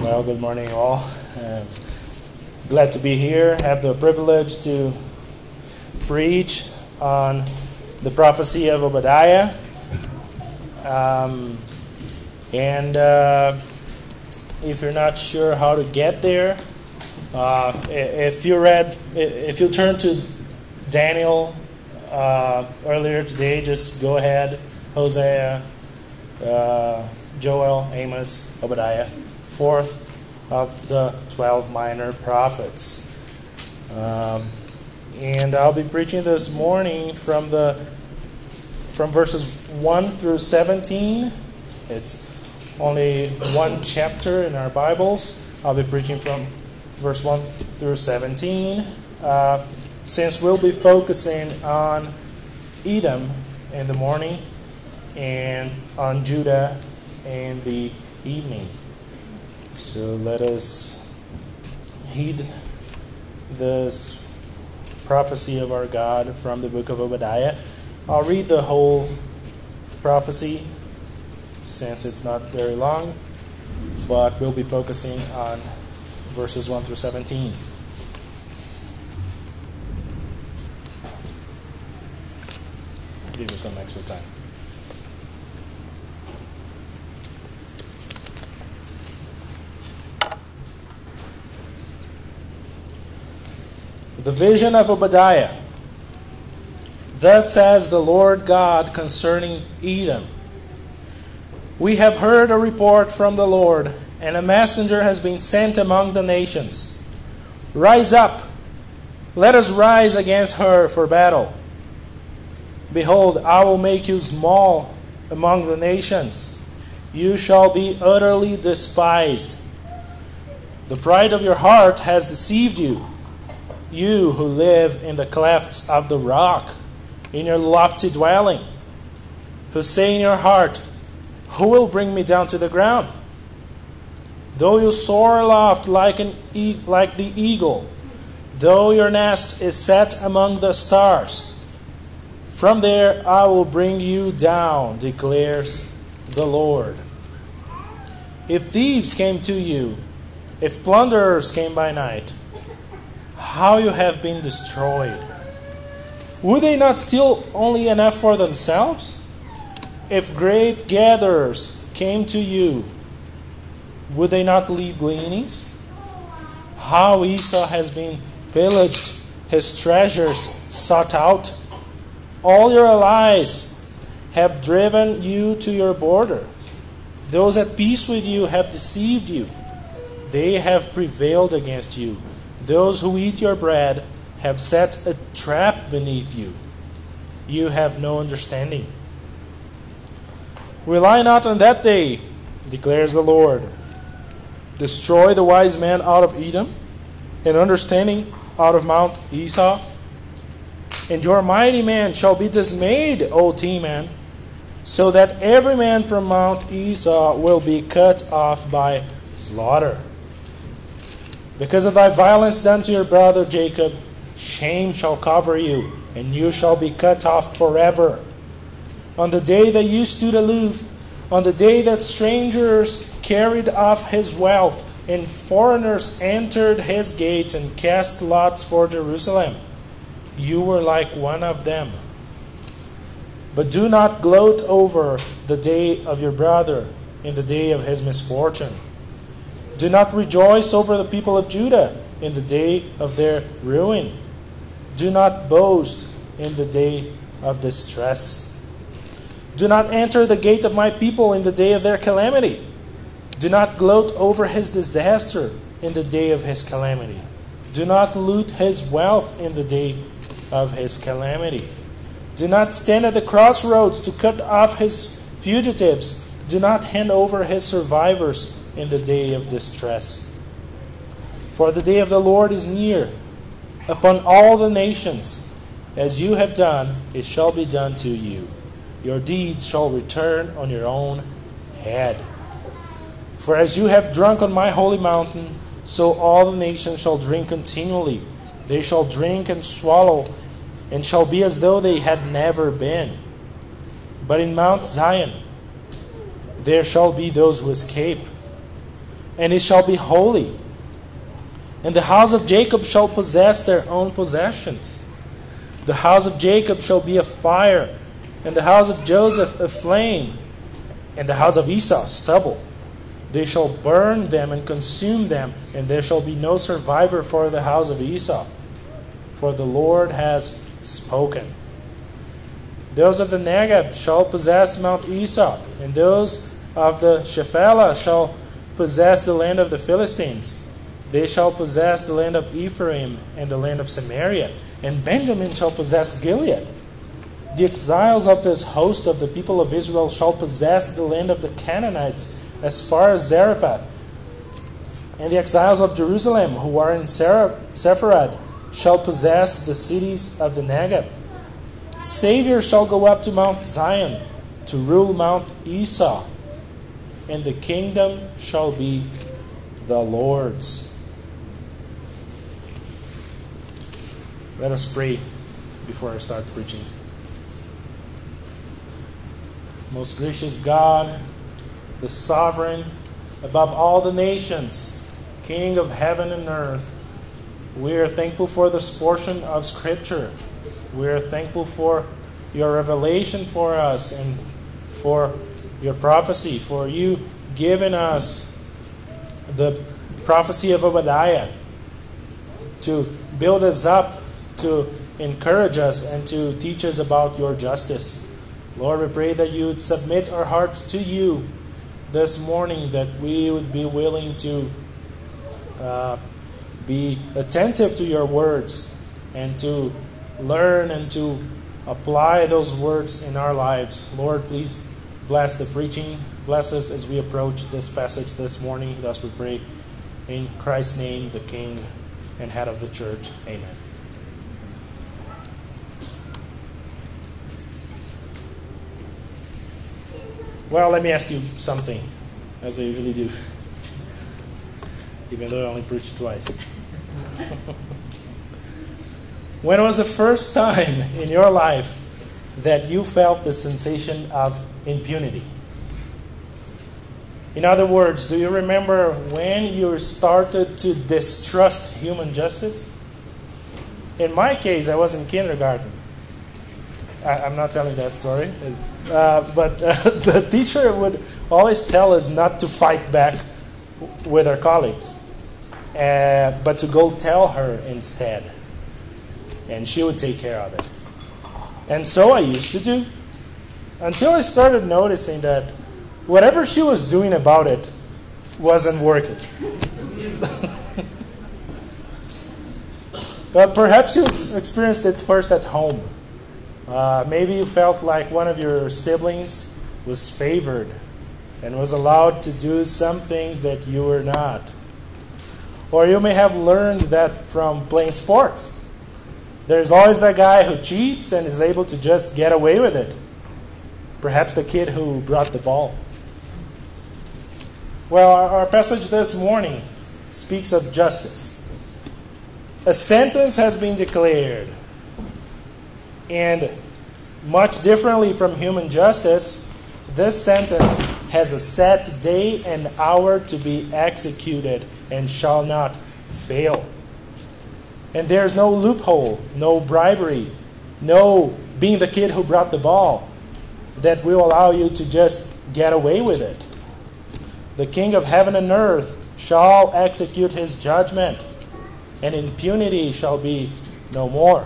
Well, good morning, all. Glad to be here. Have the privilege to preach on the prophecy of Obadiah. If you're not sure how to get there, if you turn to Daniel earlier today, just go ahead. Hosea, Joel, Amos, Obadiah, fourth of the 12 minor prophets. And I'll be preaching this morning from verses 1 through 17. It's only one chapter in our Bibles. I'll be preaching from verse 1 through 17. Since we'll be focusing on Edom in the morning and on Judah in the evening. So let us heed this prophecy of our God from the book of Obadiah. I'll read the whole prophecy since it's not very long, but we'll be focusing on verses 1 through 17. Give you some extra time. The vision of Obadiah. Thus says the Lord God concerning Edom. We have heard a report from the Lord, and a messenger has been sent among the nations. Rise up, let us rise against her for battle. Behold, I will make you small among the nations. You shall be utterly despised. The pride of your heart has deceived you. You who live in the clefts of the rock, in your lofty dwelling, who say in your heart, who will bring me down to the ground? Though you soar aloft like the eagle, though your nest is set among the stars, from there I will bring you down, declares the Lord. If thieves came to you, if plunderers came by night, how you have been destroyed. Would they not steal only enough for themselves? If grape gatherers came to you, would they not leave gleanings? How Esau has been pillaged, his treasures sought out. All your allies have driven you to your border. Those at peace with you have deceived you. They have prevailed against you. Those who eat your bread have set a trap beneath you. You have no understanding. Rely not on that day, declares the Lord. Destroy the wise man out of Edom, and understanding out of Mount Esau. And your mighty man shall be dismayed, O Teman, so that every man from Mount Esau will be cut off by slaughter. Because of thy violence done to your brother Jacob, shame shall cover you, and you shall be cut off forever. On the day that you stood aloof, on the day that strangers carried off his wealth, and foreigners entered his gates and cast lots for Jerusalem, you were like one of them. But do not gloat over the day of your brother in the day of his misfortune. Do not rejoice over the people of Judah in the day of their ruin. Do not boast in the day of distress. Do not enter the gate of my people in the day of their calamity. Do not gloat over his disaster in the day of his calamity. Do not loot his wealth in the day of his calamity. Do not stand at the crossroads to cut off his fugitives. Do not hand over his survivors in the day of distress. For the day of the Lord is near. Upon all the nations, as you have done, it shall be done to you. Your deeds shall return on your own head. For as you have drunk on my holy mountain, so all the nations shall drink continually. They shall drink and swallow, and shall be as though they had never been. But in Mount Zion there shall be those who escape, and it shall be holy. And the house of Jacob shall possess their own possessions. The house of Jacob shall be a fire, and the house of Joseph a flame, and the house of Esau stubble. They shall burn them and consume them, and there shall be no survivor for the house of Esau. For the Lord has spoken. Those of the Negeb shall possess Mount Esau, and those of the Shephelah shall possess the land of the Philistines. They shall possess the land of Ephraim and the land of Samaria, and Benjamin shall possess Gilead. The exiles of this host of the people of Israel shall possess the land of the Canaanites as far as Zarephath. And the exiles of Jerusalem who are in Sepharad shall possess the cities of the Negeb. Savior shall go up to Mount Zion to rule Mount Esau, and the kingdom shall be the Lord's. Let us pray before I start preaching. Most gracious God, the sovereign above all the nations, King of heaven and earth, we are thankful for this portion of Scripture. We are thankful for your revelation for us and for your prophecy, for you giving us the prophecy of Obadiah to build us up, to encourage us, and to teach us about your justice. Lord, we pray that you would submit our hearts to you this morning, that we would be willing to be attentive to your words and to learn and to apply those words in our lives. Lord, please bless the preaching. Bless us as we approach this passage this morning. Thus we pray in Christ's name, the King and head of the church. Amen. Well, let me ask you something, as I usually do, even though I only preached twice. When was the first time in your life that you felt the sensation of impunity? In other words, do you remember when you started to distrust human justice? In my case, I was in kindergarten. I'm not telling that story. But the teacher would always tell us not to fight back with our colleagues, but to go tell her instead. And she would take care of it. And so I used to do. Until I started noticing that whatever she was doing about it wasn't working. But perhaps you experienced it first at home. Maybe you felt like one of your siblings was favored and was allowed to do some things that you were not. Or you may have learned that from playing sports. There's always that guy who cheats and is able to just get away with it. Perhaps the kid who brought the ball. Well, our passage this morning speaks of justice. A sentence has been declared. And much differently from human justice, this sentence has a set day and hour to be executed and shall not fail. And there's no loophole, no bribery, no being the kid who brought the ball that will allow you to just get away with it. The King of heaven and earth shall execute his judgment, and impunity shall be no more.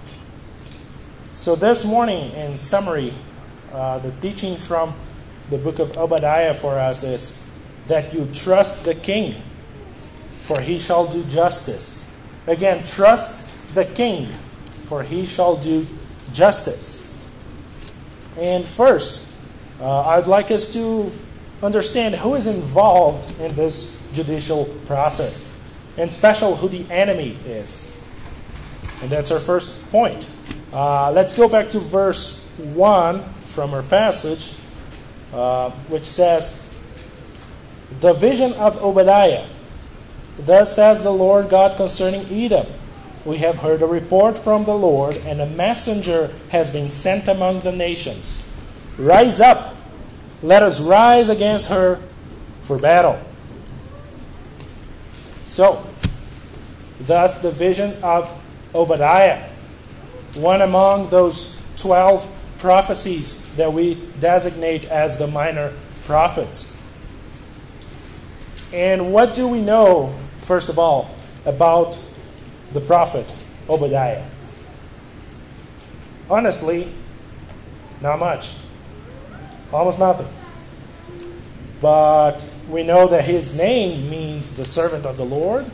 So this morning, in summary, the teaching from the book of Obadiah for us is that you trust the King, for he shall do justice. Again, trust the King, for he shall do justice. And first, I'd like us to understand who is involved in this judicial process, and especially who the enemy is. And that's our first point. Let's go back to verse 1 from our passage, which says, "The vision of Obadiah. Thus says the Lord God concerning Edom. We have heard a report from the Lord, and a messenger has been sent among the nations. Rise up, let us rise against her for battle. So, thus the vision of Obadiah, one among those 12 prophecies that we designate as the minor prophets. And what do we know, first of all, about the prophet Obadiah? Honestly, not much. Almost nothing. But we know that his name means the servant of the Lord.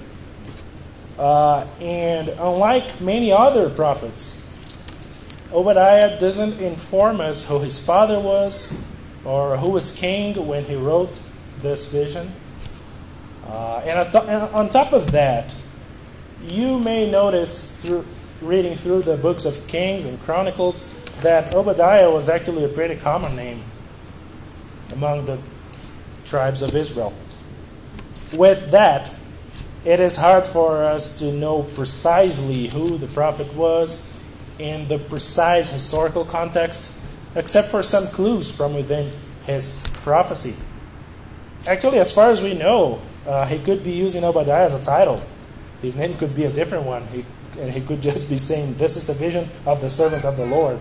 And unlike many other prophets, Obadiah doesn't inform us who his father was or who was king when he wrote this vision. And on top of that, you may notice through reading through the books of Kings and Chronicles that Obadiah was actually a pretty common name among the tribes of Israel. With that, it is hard for us to know precisely who the prophet was in the precise historical context, except for some clues from within his prophecy. Actually, as far as we know, he could be using Obadiah as a title. His name could be a different one. And he could just be saying, "This is the vision of the servant of the Lord."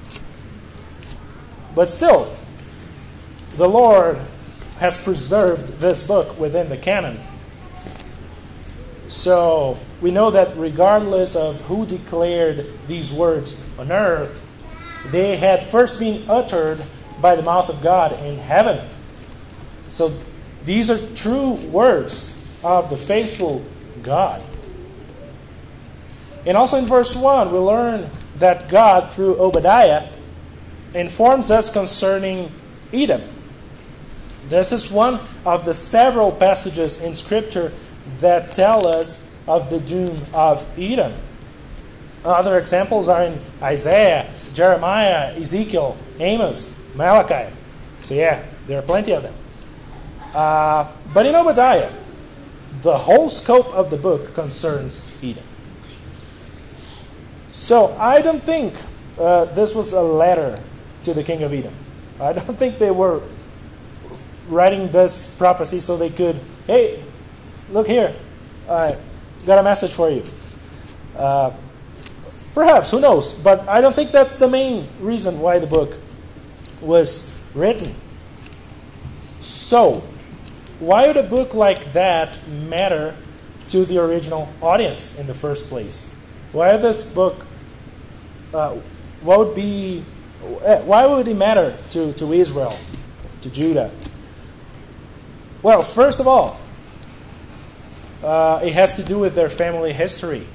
But still, the Lord has preserved this book within the canon. So we know that regardless of who declared these words on earth, they had first been uttered by the mouth of God in heaven. So these are true words of the faithful God. And also in verse 1, we learn that God, through Obadiah, informs us concerning Edom. This is one of the several passages in Scripture that tell us of the doom of Edom. Other examples are in Isaiah, Jeremiah, Ezekiel, Amos, Malachi. So yeah, there are plenty of them. But in Obadiah, the whole scope of the book concerns Edom. So I don't think this was a letter to the king of Edom. I don't think they were writing this prophecy so they could, "Hey, look here, I got a message for you." Perhaps, who knows? But I don't think that's the main reason why the book was written. So, why would a book like that matter to the original audience in the first place? Why this book? Why would it matter to Israel, to Judah? Well, first of all, it has to do with their family history.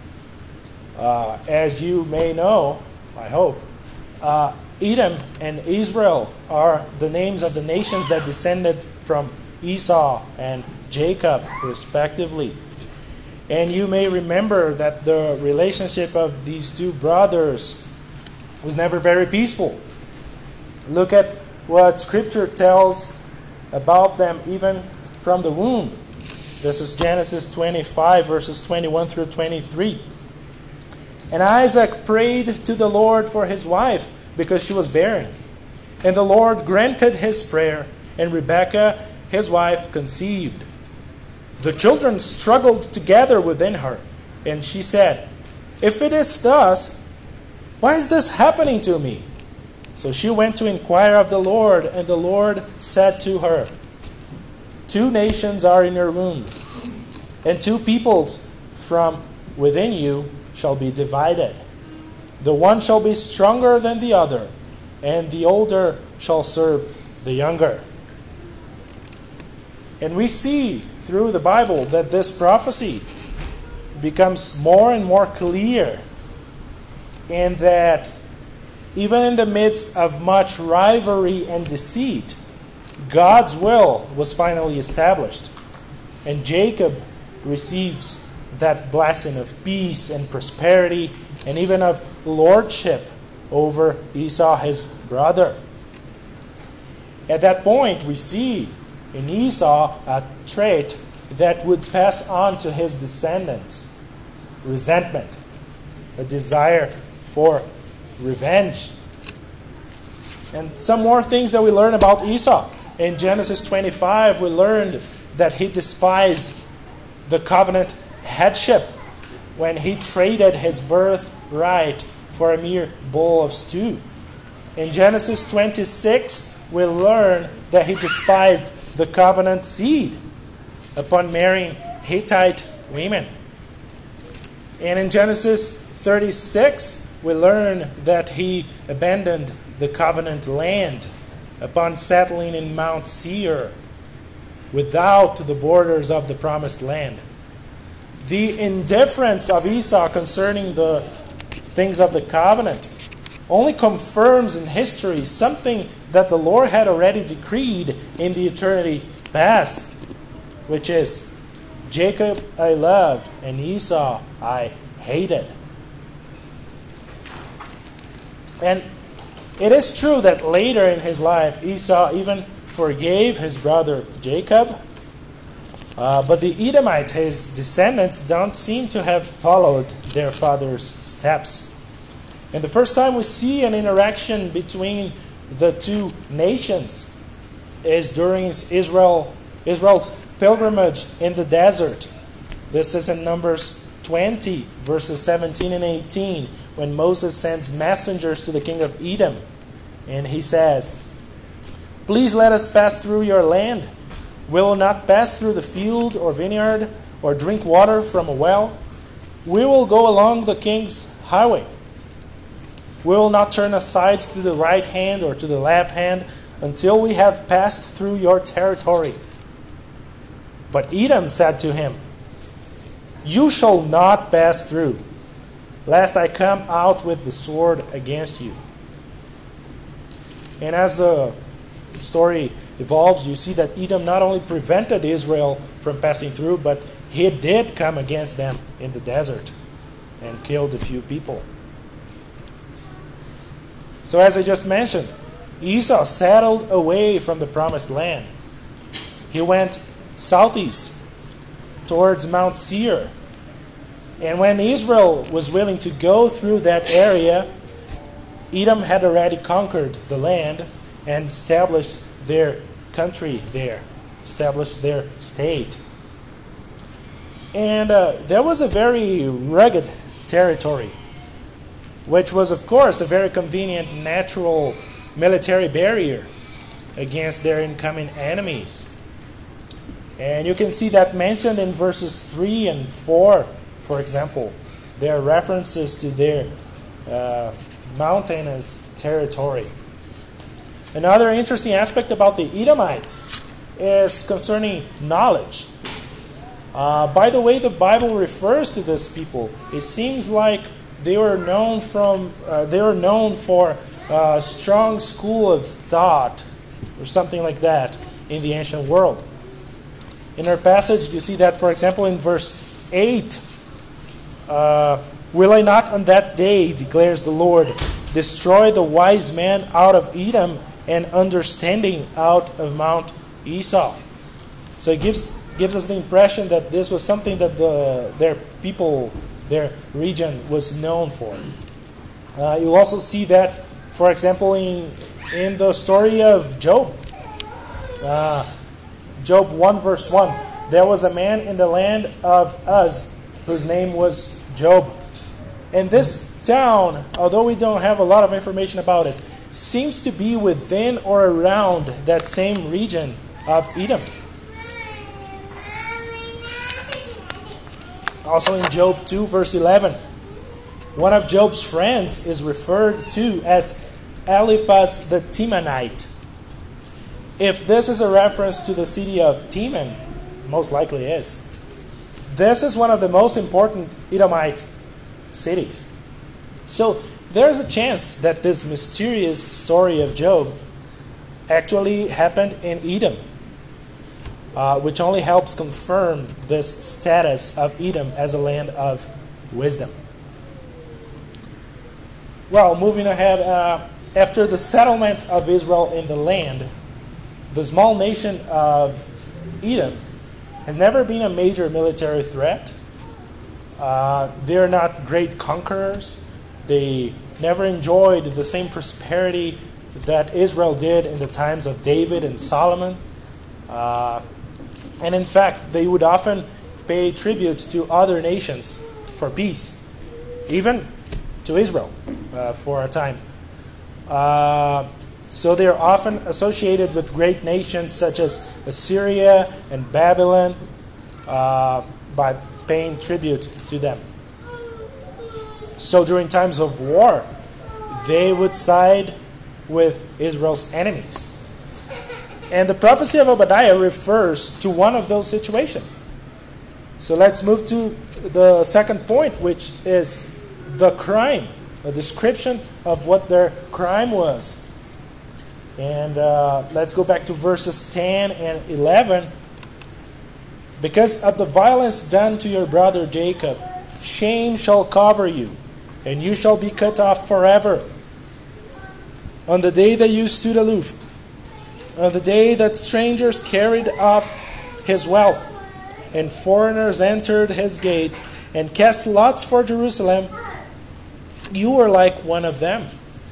As you may know, I hope, Edom and Israel are the names of the nations that descended from Esau and Jacob, respectively. And you may remember that the relationship of these two brothers was never very peaceful. Look at what Scripture tells about them even from the womb. This is Genesis 25, verses 21 through 23. "And Isaac prayed to the Lord for his wife, because she was barren. And the Lord granted his prayer, and Rebekah, his wife, conceived. The children struggled together within her, and she said, 'If it is thus, why is this happening to me?' So she went to inquire of the Lord, and the Lord said to her, 'Two nations are in your womb, and two peoples from within you shall be divided. The one shall be stronger than the other, and the older shall serve the younger.'" And we see through the Bible that this prophecy becomes more and more clear, and that even in the midst of much rivalry and deceit, God's will was finally established. And Jacob receives that blessing of peace and prosperity, and even of lordship over Esau, his brother. At that point, we see in Esau a trait that would pass on to his descendants: resentment, a desire for revenge. And some more things that we learn about Esau. In Genesis 25, we learned that he despised the covenant headship when he traded his birthright for a mere bowl of stew. In Genesis 26, we learn that he despised the covenant seed upon marrying Hittite women. And in Genesis 36, we learn that he abandoned the covenant land upon settling in Mount Seir without the borders of the promised land. The indifference of Esau concerning the things of the covenant only confirms in history something that the Lord had already decreed in the eternity past, which is, Jacob I loved and Esau I hated. And it is true that later in his life Esau even forgave his brother Jacob, but the Edomites, his descendants, don't seem to have followed their father's steps. And the first time we see an interaction between the two nations is during Israel's pilgrimage in the desert. This is in Numbers 20, verses 17 and 18, when Moses sends messengers to the king of Edom. And he says, "Please let us pass through your land. We will not pass through the field or vineyard or drink water from a well. We will go along the king's highway. We will not turn aside to the right hand or to the left hand until we have passed through your territory." But Edom said to him, "You shall not pass through, lest I come out with the sword against you." And as the story evolves, you see that Edom not only prevented Israel from passing through, but he did come against them in the desert and killed a few people. So as I just mentioned, Esau settled away from the promised land. He went southeast towards Mount Seir. And when Israel was willing to go through that area, Edom had already conquered the land and established their country there, established their state. And there was a very rugged territory, which was, of course, a very convenient natural military barrier against their incoming enemies. And you can see that mentioned in verses 3 and 4, for example. There are references to their mountainous territory. Another interesting aspect about the Edomites is concerning knowledge. By the way the Bible refers to these people, it seems like they were known for a strong school of thought or something like that in the ancient world. In our passage, you see that, for example, in verse 8, "Will I not on that day, declares the Lord, destroy the wise man out of Edom and understanding out of Mount Esau?" So it gives us the impression that this was something that their people, their region, was known for. You'll also see that, for example, in the story of Job. Job 1 verse 1. "There was a man in the land of Uz whose name was Job." And this town, although we don't have a lot of information about it, seems to be within or around that same region of Edom. Also in Job 2 verse 11, one of Job's friends is referred to as Eliphaz the Temanite. If this is a reference to the city of Teman, most likely is. This is one of the most important Edomite cities. So there's a chance that this mysterious story of Job actually happened in Edom, which only helps confirm this status of Edom as a land of wisdom. Well, moving ahead, after the settlement of Israel in the land, the small nation of Edom has never been a major military threat. They are not great conquerors. They never enjoyed the same prosperity that Israel did in the times of David and Solomon. And in fact, they would often pay tribute to other nations for peace, even to Israel for a time. So they are often associated with great nations such as Assyria and Babylon by paying tribute to them. So during times of war, they would side with Israel's enemies. And the prophecy of Obadiah refers to one of those situations. So let's move to the second point, which is the crime, a description of what their crime was. And let's go back to verses 10 and 11. Because of the violence done to your brother Jacob, shame shall cover you, and you shall be cut off forever. On the day that you stood aloof, on the day that strangers carried off his wealth, and foreigners entered his gates, and cast lots for Jerusalem, you were like one of them.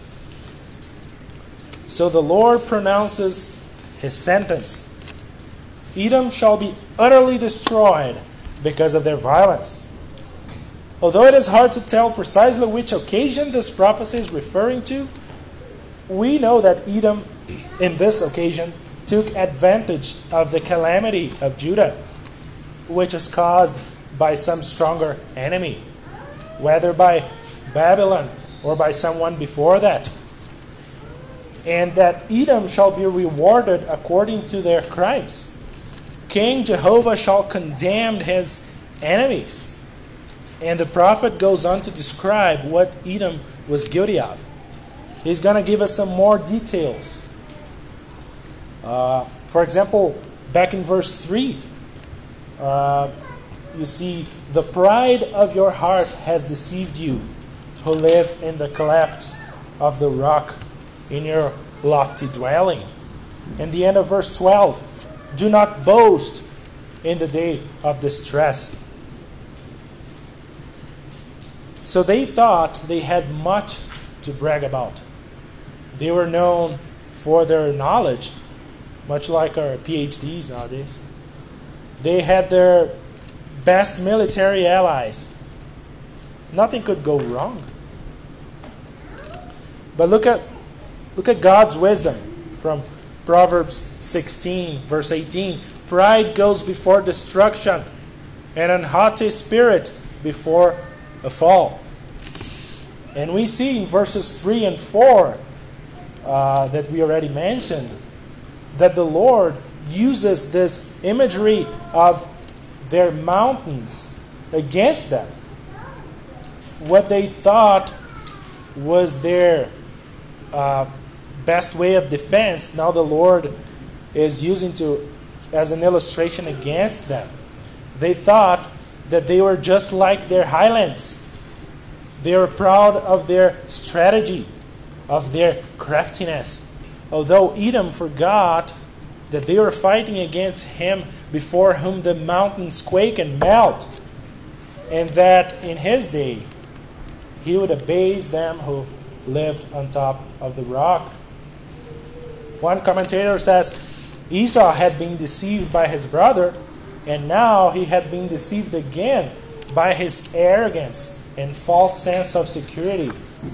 So the Lord pronounces his sentence. Edom shall be utterly destroyed because of their violence. Although it is hard to tell precisely which occasion this prophecy is referring to, we know that Edom, in this occasion, took advantage of the calamity of Judah, which is caused by some stronger enemy, whether by Babylon or by someone before that. And that Edom shall be rewarded according to their crimes. King Jehovah shall condemn his enemies. And the prophet goes on to describe what Edom was guilty of. He's going to give us some more details. For example, back in verse 3, you see, the pride of your heart has deceived you, who live in the clefts of the rock in your lofty dwelling. And the end of verse 12, do not boast in the day of distress. So they thought they had much to brag about. They were known for their knowledge, much like our PhDs nowadays. They had their best military allies. Nothing could go wrong. But look at God's wisdom from Proverbs 16, verse 18. Pride goes before destruction, and an haughty spirit before a fall. And we see in verses 3 and 4 that we already mentioned that the Lord uses this imagery of their mountains against them. What they thought was their best way of defense, now the Lord is using as an illustration against them. They thought that they were just like their highlands. They were proud of their strategy, of their craftiness. Although Edom forgot that they were fighting against him before whom the mountains quake and melt, and that in his day he would abase them who lived on top of the rock. One commentator says Esau had been deceived by his brother, and now he had been deceived again by his arrogance and false sense of security.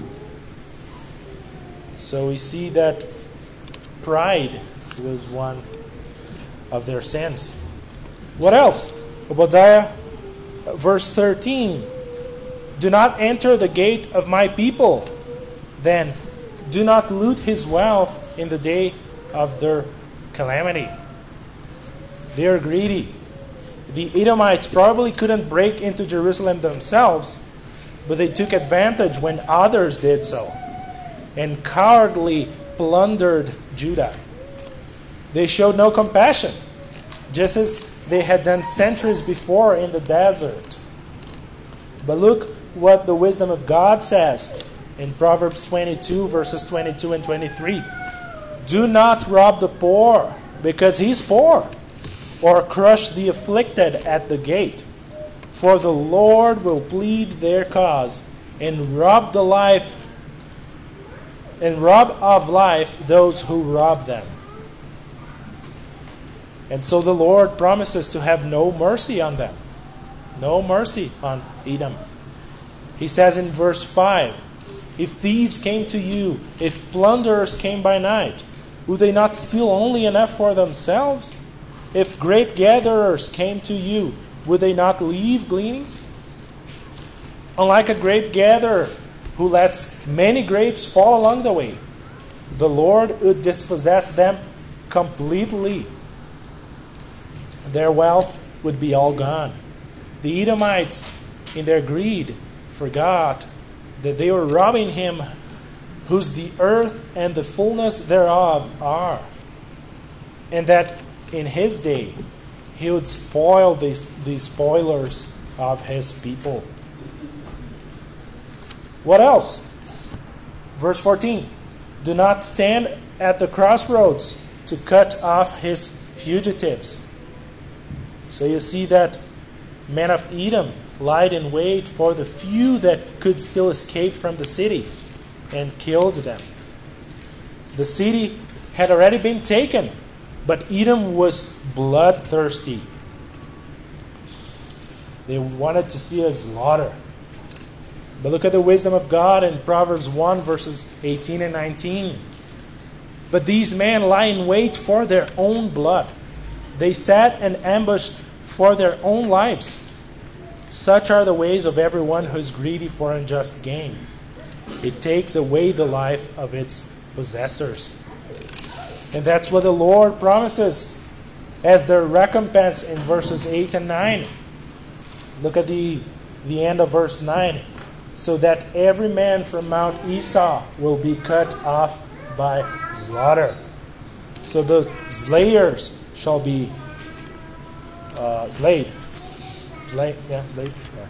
So we see that pride was one of their sins. What else? Obadiah, verse 13. Do not enter the gate of my people. Then do not loot his wealth in the day of their calamity. They are greedy. The Edomites probably couldn't break into Jerusalem themselves, but they took advantage when others did so and cowardly plundered Judah. They showed no compassion, just as they had done centuries before in the desert. But look what the wisdom of God says in Proverbs 22, verses 22 and 23. Do not rob the poor because he's poor, or crush the afflicted at the gate. For the Lord will plead their cause and rob of life those who rob them. And so the Lord promises to have no mercy on them. No mercy on Edom. He says in verse 5, if thieves came to you, if plunderers came by night, would they not steal only enough for themselves? If grape gatherers came to you, would they not leave gleanings? Unlike a grape gatherer who lets many grapes fall along the way, the Lord would dispossess them completely. Their wealth would be all gone. The Edomites, in their greed, forgot that they were robbing him whose the earth and the fullness thereof are, and that in his day he would spoil these spoilers of his people. What else? Verse 14. Do not stand at the crossroads to cut off his fugitives. So you see that men of Edom lied in wait for the few that could still escape from the city and killed them. The city had already been taken, but Edom was bloodthirsty. They wanted to see a slaughter. But look at the wisdom of God in Proverbs 1 verses 18 and 19. But these men lie in wait for their own blood. They set an ambush for their own lives. Such are the ways of everyone who is greedy for unjust gain. It takes away the life of its possessors. And that's what the Lord promises as their recompense in verses 8 and 9. Look at the end of verse 9. So that every man from Mount Esau will be cut off by slaughter. So the slayers shall be slayed. Slayed? Yeah, slayed.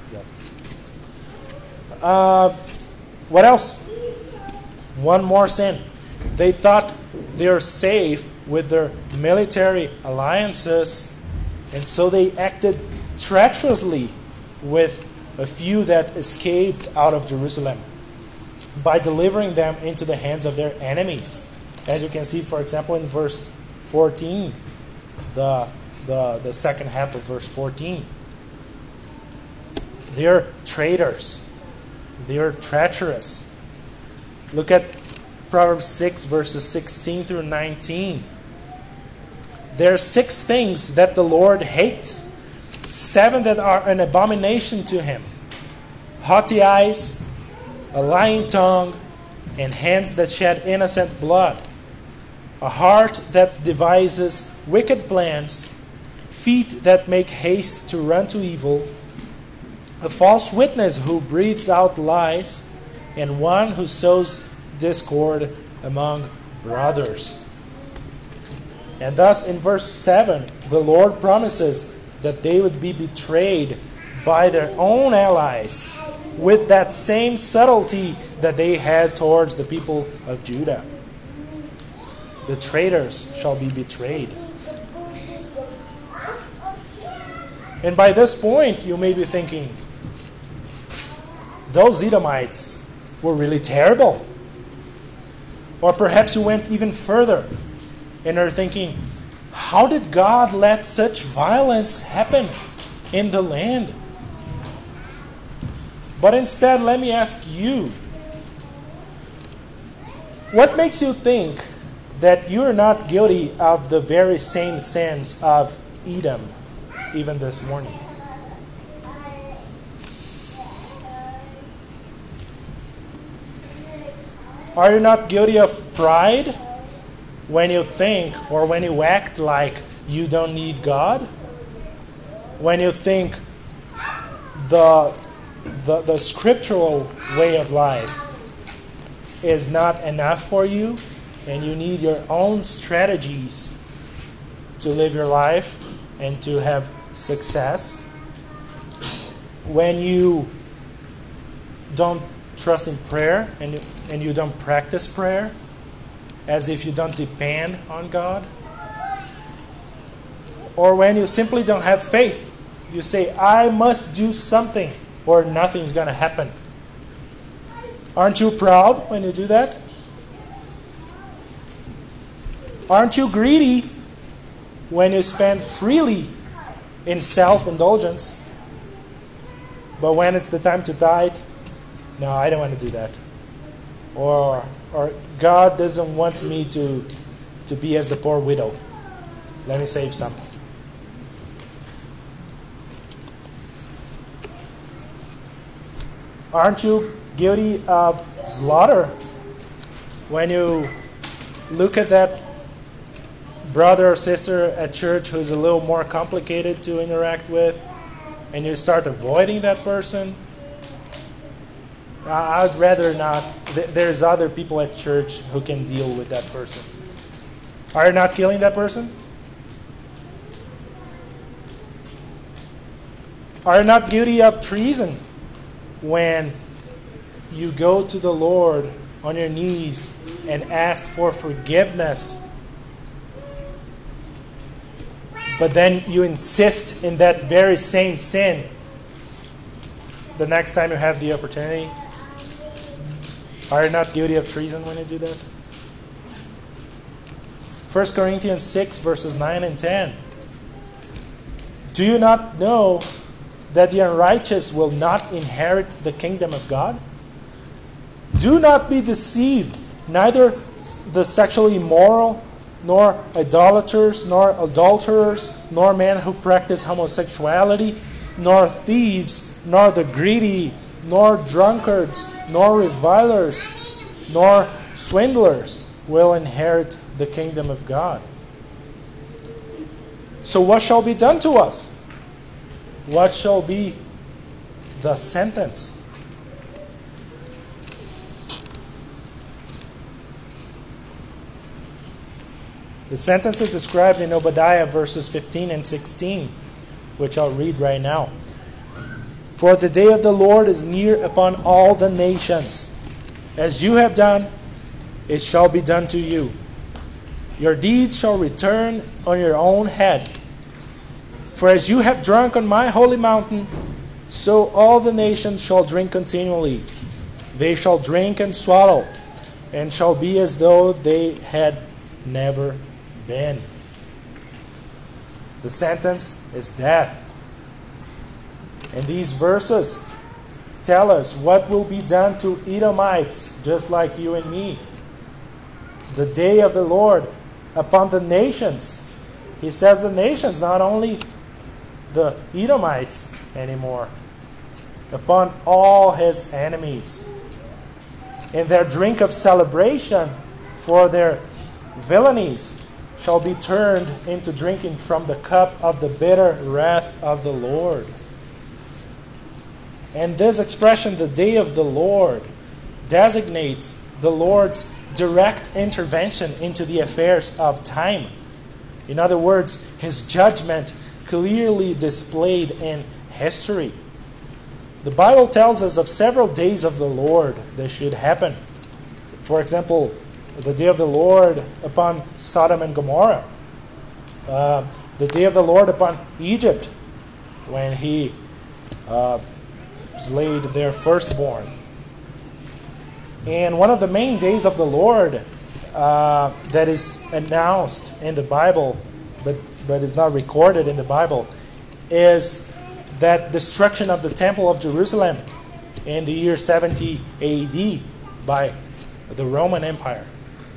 Yeah. What else? One more sin. They thought they were safe with their military alliances, and so they acted treacherously with a few that escaped out of Jerusalem by delivering them into the hands of their enemies. As you can see, for example, in verse 14, the second half of verse 14. They're traitors. They're treacherous. Look at Proverbs 6, verses 16 through 19. There are 6 things that the Lord hates, 7 that are an abomination to him: haughty eyes, a lying tongue, and hands that shed innocent blood, a heart that devises wicked plans, feet that make haste to run to evil, a false witness who breathes out lies, and one who sows discord among brothers. And thus in verse 7, the Lord promises that they would be betrayed by their own allies with that same subtlety that they had towards the people of Judah. The traitors shall be betrayed. And by this point, you may be thinking, those Edomites were really terrible. Or perhaps you went even further and are thinking, how did God let such violence happen in the land? But instead, let me ask you, what makes you think that you're not guilty of the very same sins of Edom even this morning? Are you not guilty of pride when you think or when you act like you don't need God? When you think the scriptural way of life is not enough for you and you need your own strategies to live your life and to have success? When you don't trust in prayer and you don't practice prayer, as if you don't depend on God? Or when you simply don't have faith, you say, I must do something or nothing's going to happen. Aren't you proud when you do that? Aren't you greedy when you spend freely in self-indulgence? but when it's the time to tithe, no, I don't want to do that. Or God doesn't want me to be as the poor widow. Let me save some. Aren't you guilty of slaughter when you look at that brother or sister at church who's a little more complicated to interact with, and you start avoiding that person? I'd rather not. There's other people at church who can deal with that person. Are you not killing that person? Are you not guilty of treason when you go to the Lord on your knees and ask for forgiveness, but then you insist in that very same sin the next time you have the opportunity? Are you not guilty of treason when you do that? 1 Corinthians 6 verses 9 and 10. Do you not know that the unrighteous will not inherit the kingdom of God? Do not be deceived. Neither the sexually immoral, nor idolaters, nor adulterers, nor men who practice homosexuality, nor thieves, nor the greedy, nor drunkards, nor revilers, nor swindlers will inherit the kingdom of God. So what shall be done to us? What shall be the sentence? The sentence is described in Obadiah verses 15 and 16, which I'll read right now. For the day of the Lord is near upon all the nations. As you have done, it shall be done to you. Your deeds shall return on your own head. For as you have drunk on my holy mountain, so all the nations shall drink continually. They shall drink and swallow, and shall be as though they had never been. The sentence is death. And these verses tell us what will be done to Edomites, just like you and me. The day of the Lord upon the nations. He says the nations, not only the Edomites anymore, upon all his enemies. And their drink of celebration for their villainies shall be turned into drinking from the cup of the bitter wrath of the Lord. And this expression, the day of the Lord, designates the Lord's direct intervention into the affairs of time. In other words, his judgment clearly displayed in history. The Bible tells us of several days of the Lord that should happen. For example, the day of the Lord upon Sodom and Gomorrah. The day of the Lord upon Egypt, when he slayed their firstborn. And one of the main days of the Lord that is announced in the Bible, but is not recorded in the Bible, is that destruction of the Temple of Jerusalem in the year 70 AD by the Roman Empire.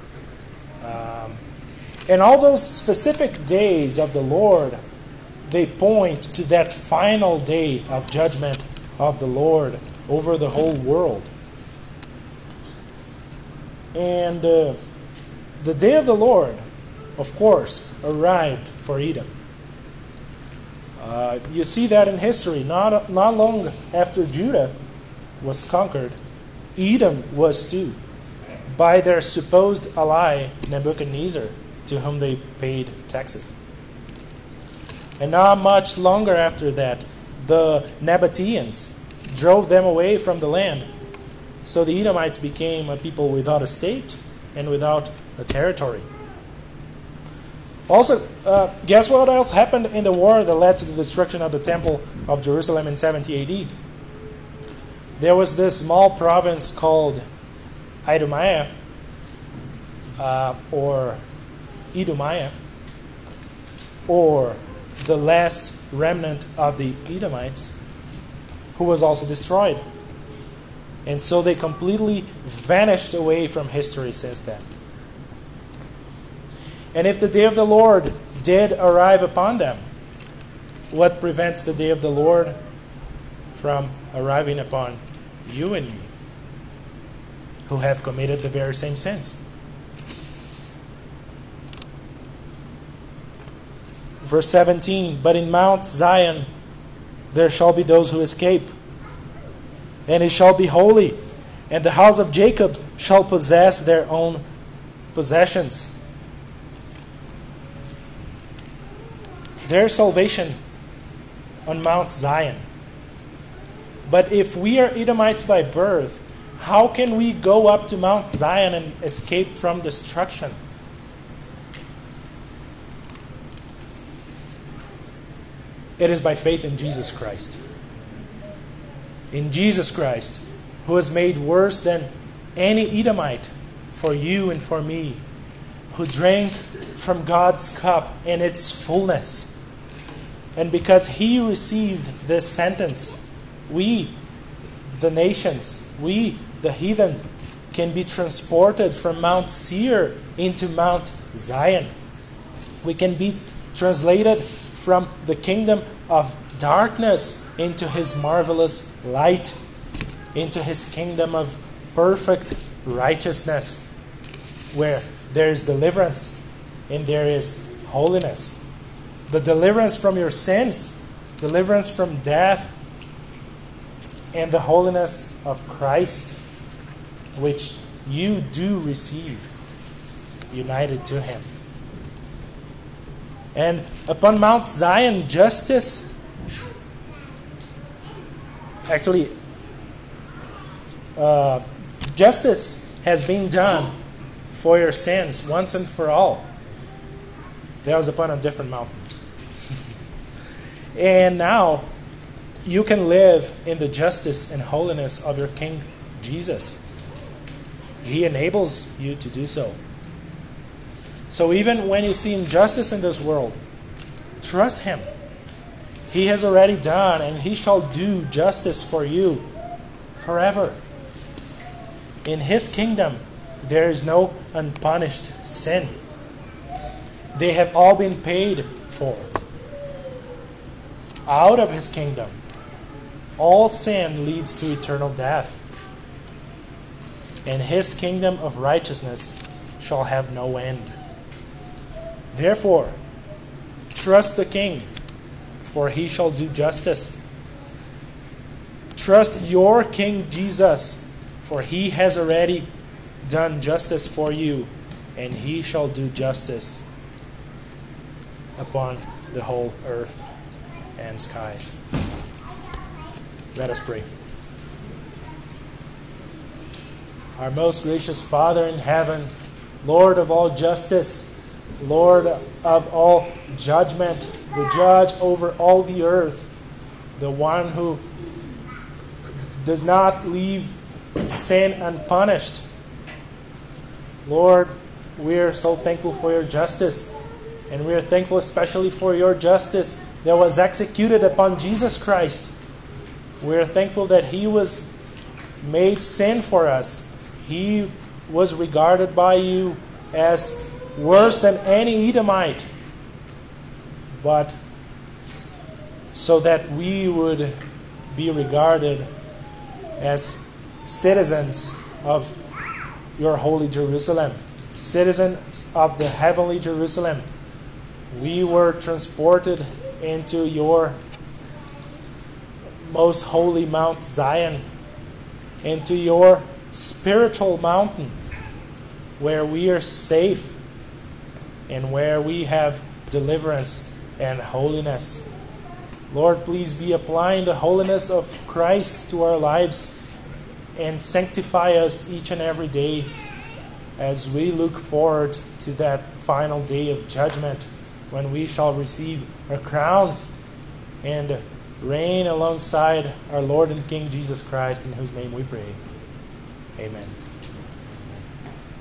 And all those specific days of the Lord, they point to that final day of judgment of the Lord over the whole world. And the day of the Lord, of course, arrived for Edom. You see that in history. Not long after Judah was conquered, Edom was too, by their supposed ally Nebuchadnezzar, to whom they paid taxes. And not much longer after that, the Nabateans drove them away from the land. So the Edomites became a people without a state and without a territory. Also, guess what else happened in the war that led to the destruction of the Temple of Jerusalem in 70 AD? There was this small province called Idumea, or Idumea, or the last remnant of the Edomites, who was also destroyed. And so they completely vanished away from history since then. And if the day of the Lord did arrive upon them, what prevents the day of the Lord from arriving upon you and me, who have committed the very same sins? Verse 17, but in Mount Zion there shall be those who escape, and it shall be holy, and the house of Jacob shall possess their own possessions. There's salvation on Mount Zion. But if we are Edomites by birth, how can we go up to Mount Zion and escape from destruction? It is by faith in Jesus Christ. In Jesus Christ, who was made worse than any Edomite for you and for me, who drank from God's cup in its fullness. And because he received this sentence, we, the nations, we, the heathen, can be transported from Mount Seir into Mount Zion. We can be translated from the kingdom of darkness into his marvelous light, into his kingdom of perfect righteousness, where there is deliverance and there is holiness. The deliverance from your sins, deliverance from death, and the holiness of Christ, which you do receive, united to him. And upon Mount Zion, justice, justice has been done for your sins once and for all. That was upon a different mountain. And now you can live in the justice and holiness of your King Jesus. He enables you to do so. So even when you see injustice in this world, trust him. He has already done, and he shall do justice for you forever. In his kingdom, there is no unpunished sin. They have all been paid for. Out of his kingdom, all sin leads to eternal death. And his kingdom of righteousness shall have no end. Therefore, trust the King, for he shall do justice. Trust your King Jesus, for he has already done justice for you, and he shall do justice upon the whole earth and skies. Let us pray. Our most gracious Father in heaven, Lord of all justice, Lord of all judgment, the judge over all the earth, the one who does not leave sin unpunished. Lord, we are so thankful for your justice, and we are thankful especially for your justice that was executed upon Jesus Christ. We are thankful that he was made sin for us. He was regarded by you as worse than any Edomite, but so that we would be regarded as citizens of your holy Jerusalem, citizens of the heavenly Jerusalem. We were transported into your most holy Mount Zion, into your spiritual mountain, where we are safe and where we have deliverance and holiness. Lord, please be applying the holiness of Christ to our lives and sanctify us each and every day as we look forward to that final day of judgment when we shall receive our crowns and reign alongside our Lord and King Jesus Christ, in whose name we pray. Amen.